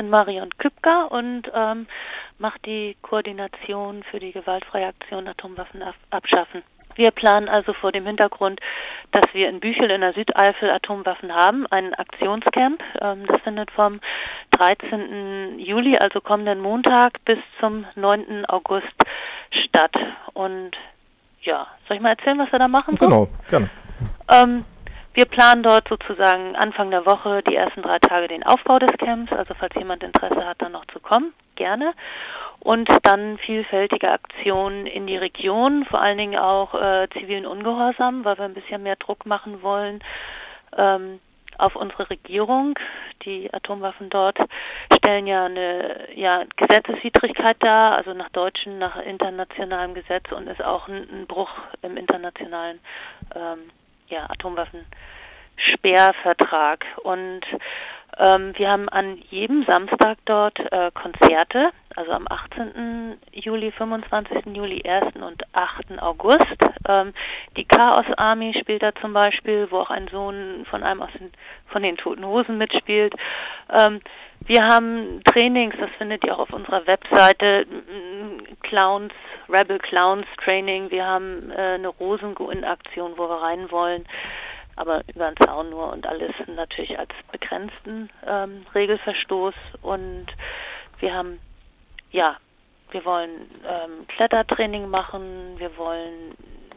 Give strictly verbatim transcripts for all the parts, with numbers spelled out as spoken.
bin Marion Kübker und ähm, mache die Koordination für die gewaltfreie Aktion Atomwaffen abschaffen. Wir planen also vor dem Hintergrund, dass wir in Büchel in der Südeifel Atomwaffen haben, ein Aktionscamp. Ähm, das findet vom dreizehnten Juli, also kommenden Montag, bis zum neunten August statt. Und ja, soll ich mal erzählen, was wir da machen? So? Genau, gerne. Ähm, wir planen dort sozusagen Anfang der Woche die ersten drei Tage den Aufbau des Camps, also falls jemand Interesse hat, dann noch zu kommen, gerne. Und dann vielfältige Aktionen in die Region, vor allen Dingen auch äh, zivilen Ungehorsam, weil wir ein bisschen mehr Druck machen wollen ähm, auf unsere Regierung. Die Atomwaffen dort stellen ja eine ja, Gesetzeswidrigkeit dar, also nach deutschem, nach internationalem Gesetz, und ist auch ein, ein Bruch im internationalen ähm, ja, Atomwaffensperrvertrag. Und ähm, wir haben an jedem Samstag dort äh, Konzerte, also am achtzehnten Juli, fünfundzwanzigsten Juli, ersten und achten August. Ähm, die Chaos Army spielt da zum Beispiel, wo auch ein Sohn von einem aus den, von den Toten Hosen mitspielt. Ähm, wir haben Trainings, das findet ihr auch auf unserer Webseite, Clowns, Rebel Clowns Training. Wir haben äh, eine Rosengun-Aktion, wo wir rein wollen, aber über den Zaun nur, und alles natürlich als begrenzten ähm, Regelverstoß. Und wir haben, ja, wir wollen ähm, Klettertraining machen, wir wollen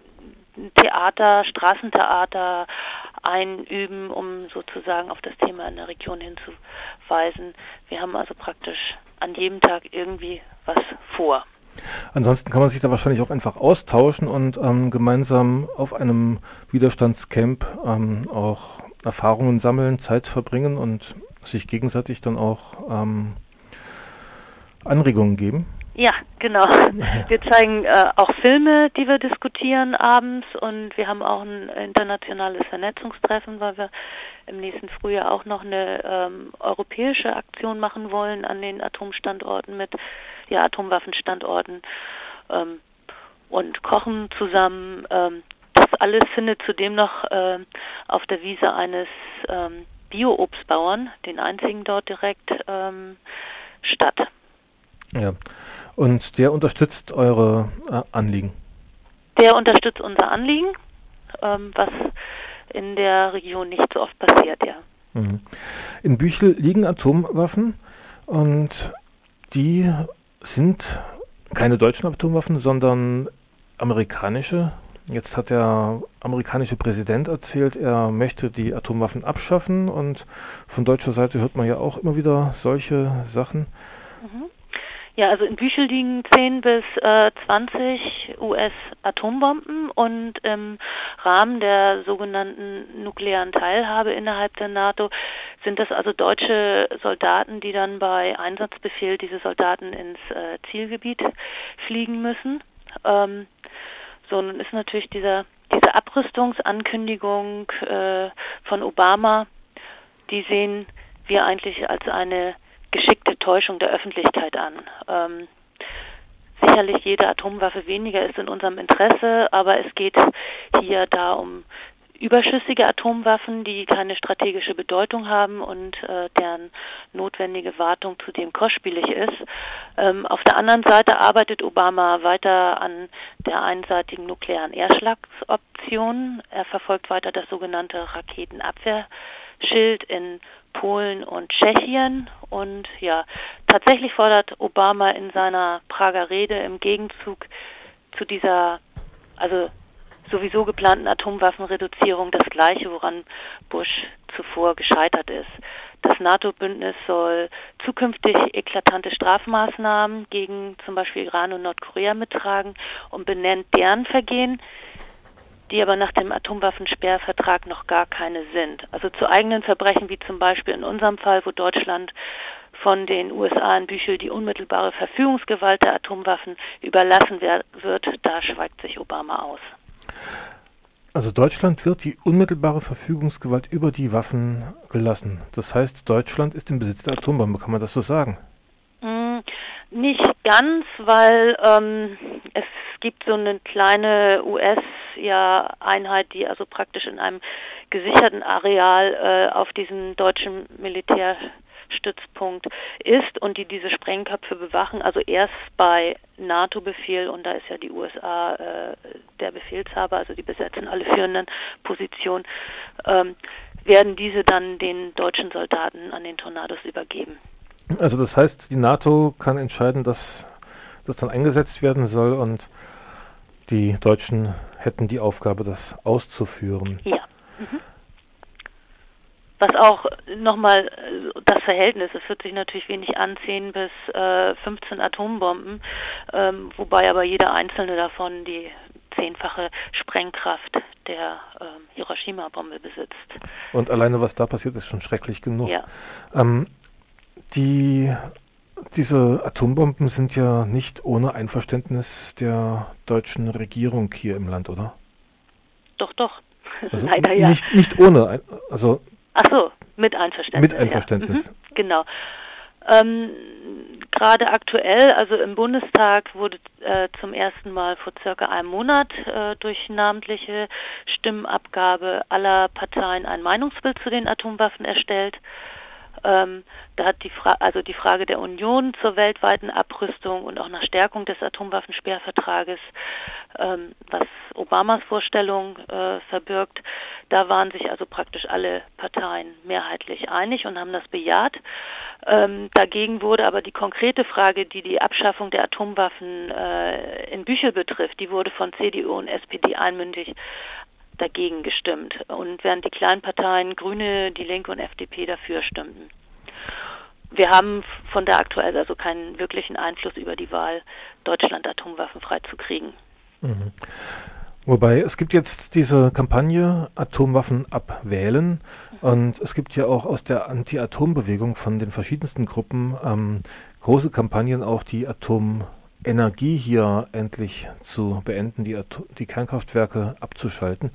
Theater, Straßentheater einüben, um sozusagen auf das Thema in der Region hinzuweisen. Wir haben also praktisch an jedem Tag irgendwie was vor. Ansonsten kann man sich da wahrscheinlich auch einfach austauschen und ähm, gemeinsam auf einem Widerstandscamp ähm, auch Erfahrungen sammeln, Zeit verbringen und sich gegenseitig dann auch ähm, Anregungen geben. Ja, genau. Wir zeigen äh, auch Filme, die wir diskutieren abends, und wir haben auch ein internationales Vernetzungstreffen, weil wir im nächsten Frühjahr auch noch eine ähm, europäische Aktion machen wollen an den Atomstandorten mit ja, Atomwaffenstandorten ähm, und kochen zusammen. Ähm, das alles findet zudem noch äh, auf der Wiese eines ähm, Bio-Obstbauern, den einzigen dort direkt, ähm, statt. Ja, und der unterstützt eure äh, Anliegen? Der unterstützt unser Anliegen, ähm, was in der Region nicht so oft passiert, ja. Mhm. In Büchel liegen Atomwaffen, und die sind keine deutschen Atomwaffen, sondern amerikanische. Jetzt hat der amerikanische Präsident erzählt, er möchte die Atomwaffen abschaffen, und von deutscher Seite hört man ja auch immer wieder solche Sachen. Mhm. Ja, also in Büchel liegen zehn bis zwanzig U S-Atombomben, und im Rahmen der sogenannten nuklearen Teilhabe innerhalb der NATO sind das also deutsche Soldaten, die dann bei Einsatzbefehl diese Soldaten ins äh, Zielgebiet fliegen müssen. Ähm, so, nun ist natürlich dieser, diese Abrüstungsankündigung äh, von Obama, die sehen wir eigentlich als eine geschickte Täuschung der Öffentlichkeit an. Ähm, sicherlich jede Atomwaffe weniger ist in unserem Interesse, aber es geht hier da um überschüssige Atomwaffen, die keine strategische Bedeutung haben und äh, deren notwendige Wartung zudem kostspielig ist. Ähm, auf der anderen Seite arbeitet Obama weiter an der einseitigen nuklearen Erschlagsoption. Er verfolgt weiter das sogenannte Raketenabwehrschild in Polen und Tschechien, und ja, tatsächlich fordert Obama in seiner Prager Rede im Gegenzug zu dieser, also sowieso geplanten Atomwaffenreduzierung das Gleiche, woran Bush zuvor gescheitert ist. Das NATO-Bündnis soll zukünftig eklatante Strafmaßnahmen gegen zum Beispiel Iran und Nordkorea mittragen und benennt deren Vergehen, die aber nach dem Atomwaffensperrvertrag noch gar keine sind. Also zu eigenen Verbrechen, wie zum Beispiel in unserem Fall, wo Deutschland von den U S A in Büchel die unmittelbare Verfügungsgewalt der Atomwaffen überlassen wird, da schweigt sich Obama aus. Also Deutschland wird die unmittelbare Verfügungsgewalt über die Waffen gelassen. Das heißt, Deutschland ist im Besitz der Atombombe. Kann man das so sagen? Mm, nicht ganz, weil ähm, es gibt so eine kleine U S-Einheit, die also praktisch in einem gesicherten Areal äh, auf diesem deutschen Militär Stützpunkt ist und die diese Sprengköpfe bewachen, also erst bei NATO-Befehl, und da ist ja die U S A äh, der Befehlshaber, also die besetzen alle führenden Positionen, ähm, werden diese dann den deutschen Soldaten an den Tornados übergeben. Also das heißt, die NATO kann entscheiden, dass das dann eingesetzt werden soll und die Deutschen hätten die Aufgabe, das auszuführen. Ja. Mhm. Was auch nochmal das Verhältnis, es wird sich natürlich wenig anziehen bis äh, fünfzehn Atombomben, ähm, wobei aber jede einzelne davon die zehnfache Sprengkraft der ähm, Hiroshima-Bombe besitzt. Und alleine was da passiert, ist schon schrecklich genug. Ja. Ähm, die, diese Atombomben sind ja nicht ohne Einverständnis der deutschen Regierung hier im Land, oder? Doch, doch. Also Leider ja. Nicht, nicht ohne, also Ach so, mit Einverständnis. Mit Einverständnis. Ja. Mhm, genau. Ähm, gerade aktuell, also im Bundestag wurde äh, zum ersten Mal vor circa einem Monat äh, durch namentliche Stimmenabgabe aller Parteien ein Meinungsbild zu den Atomwaffen erstellt. Ähm, da hat die Fra- also die Frage der Union zur weltweiten Abrüstung und auch nach Stärkung des Atomwaffensperrvertrages, ähm, was Obamas Vorstellung äh, verbirgt, da waren sich also praktisch alle Parteien mehrheitlich einig und haben das bejaht. Ähm, dagegen wurde aber die konkrete Frage, die die Abschaffung der Atomwaffen äh, in Büchel betrifft, die wurde von C D U und S P D einmündig dagegen gestimmt. Und während die kleinen Parteien Grüne, die Linke und F D P dafür stimmten. Wir haben von da aktuell also keinen wirklichen Einfluss über die Wahl, Deutschland atomwaffenfrei zu kriegen. Mhm. Wobei, es gibt jetzt diese Kampagne Atomwaffen abwählen mhm. und es gibt ja auch aus der Anti-Atom-Bewegung von den verschiedensten Gruppen ähm, große Kampagnen, auch die Atomenergie hier endlich zu beenden, die, Atom- die Kernkraftwerke abzuschalten.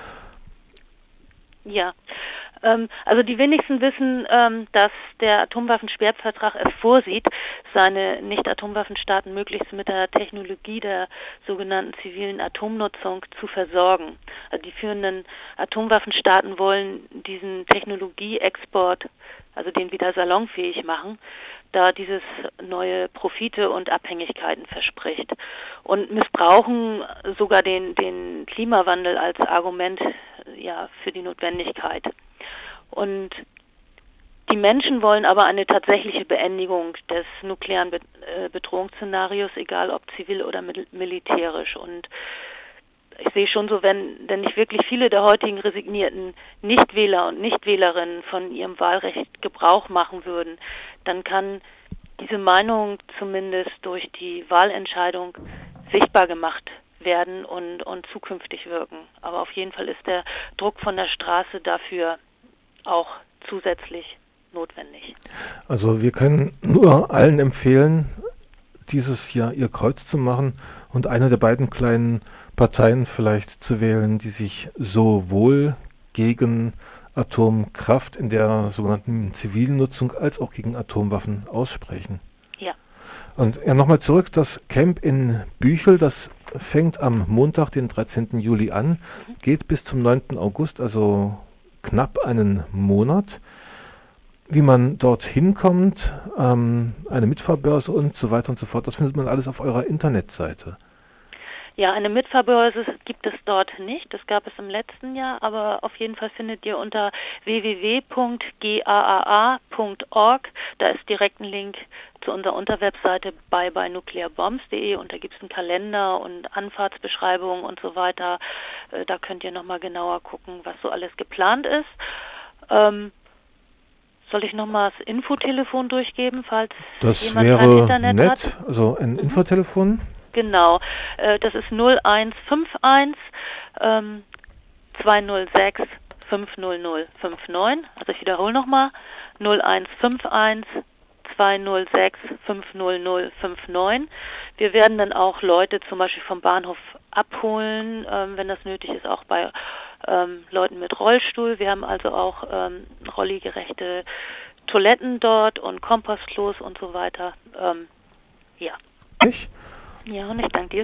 Ja, ähm, also die wenigsten wissen, ähm, dass der Atomwaffensperrvertrag es vorsieht, seine Nicht-Atomwaffenstaaten möglichst mit der Technologie der sogenannten zivilen Atomnutzung zu versorgen. Also die führenden Atomwaffenstaaten wollen diesen Technologieexport, also den wieder salonfähig machen, da dieses neue Profite und Abhängigkeiten verspricht und missbrauchen sogar den, den Klimawandel als Argument ja, für die Notwendigkeit. Und die Menschen wollen aber eine tatsächliche Beendigung des nuklearen Be- äh, Bedrohungsszenarios, egal ob zivil oder mil- militärisch. Und ich sehe schon so, wenn denn nicht wirklich viele der heutigen resignierten Nichtwähler und Nichtwählerinnen von ihrem Wahlrecht Gebrauch machen würden, dann kann diese Meinung zumindest durch die Wahlentscheidung sichtbar gemacht werden und, und zukünftig wirken. Aber auf jeden Fall ist der Druck von der Straße dafür auch zusätzlich notwendig. Also wir können nur allen empfehlen, dieses Jahr ihr Kreuz zu machen und eine der beiden kleinen Parteien vielleicht zu wählen, die sich sowohl gegen Atomkraft in der sogenannten zivilen Nutzung als auch gegen Atomwaffen aussprechen. Ja. Und ja, nochmal zurück, das Camp in Büchel, das fängt am Montag, den dreizehnten Juli an, mhm. geht bis zum neunten August, also knapp einen Monat. Wie man dorthin kommt, ähm, eine Mitfahrbörse und so weiter und so fort, das findet man alles auf eurer Internetseite. Ja, eine Mitfahrbörse gibt es dort nicht. Das gab es im letzten Jahr, aber auf jeden Fall findet ihr unter w w w punkt g a a a punkt org, da ist direkt ein Link zu unserer Unterwebseite bye bye nuclear bombs punkt d e und da gibt es einen Kalender und Anfahrtsbeschreibungen und so weiter. Da könnt ihr nochmal genauer gucken, was so alles geplant ist. Ähm, soll ich nochmal das Infotelefon durchgeben, falls das jemand wäre kein Internet nett. hat? Also ein mhm. Infotelefon? Genau, äh, das ist null eins fünf eins ähm, zwei null sechs fünf null null fünf neun. Also ich wiederhole nochmal, null eins fünf eins zwei null sechs fünf null null fünf neun. Wir werden dann auch Leute zum Beispiel vom Bahnhof abholen, ähm, wenn das nötig ist, auch bei ähm, Leuten mit Rollstuhl. Wir haben also auch ähm, rolligerechte Toiletten dort und Kompostklos und so weiter. Ähm, ja. Ich? Ja, und ich danke dir